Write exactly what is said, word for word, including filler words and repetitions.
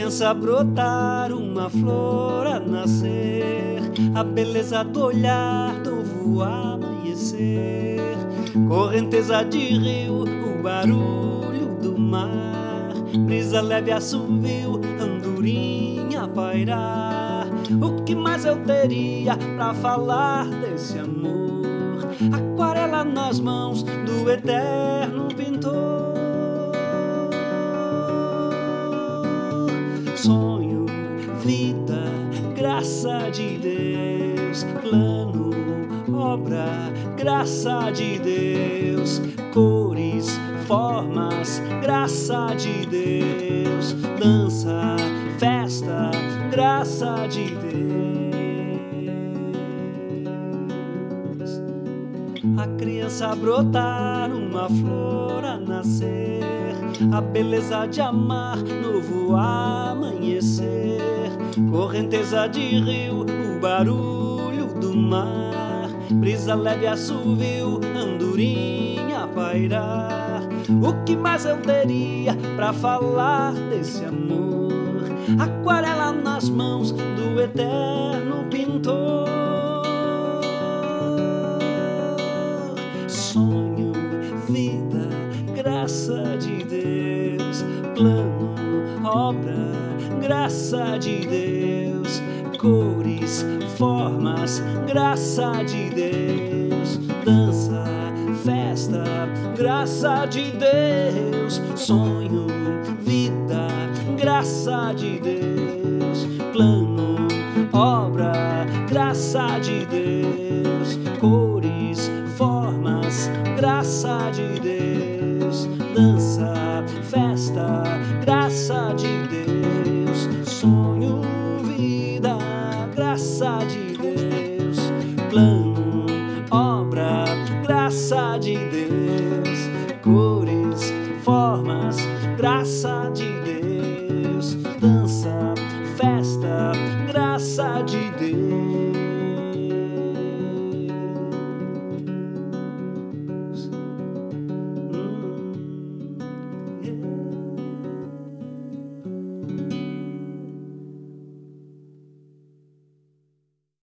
criança a brotar, uma flor a nascer, a beleza do olhar, novo amanhecer, correnteza de rio, o barulho do mar, brisa leve assovio, andorinha a pairar. O que mais eu teria pra falar desse amor? Aquarela nas mãos do eterno pintor. Sonho, vida, graça de Deus, plano, obra, graça de Deus, cores, formas, graça de Deus, dança, festa, graça de Deus. A criança a brotar, uma flor a nascer, a beleza de amar, novo amanhecer, correnteza de rio, o barulho do mar, brisa leve assovio, andorinha a pairar. O que mais eu teria pra falar desse amor? Aquarela nas mãos do eterno pintor. Sonho, vida, graça de Deus, plano, obra, graça de Deus, cores, formas, graça de Deus, dança, festa, graça de Deus. Sonho, vida, graça de Deus, plano, obra, graça de Deus, cores, formas, graça de Deus, dança, festa, graça de Deus. Sonho, vida, graça de Deus, plano, obra, graça de Deus, cores, formas, graça de Deus.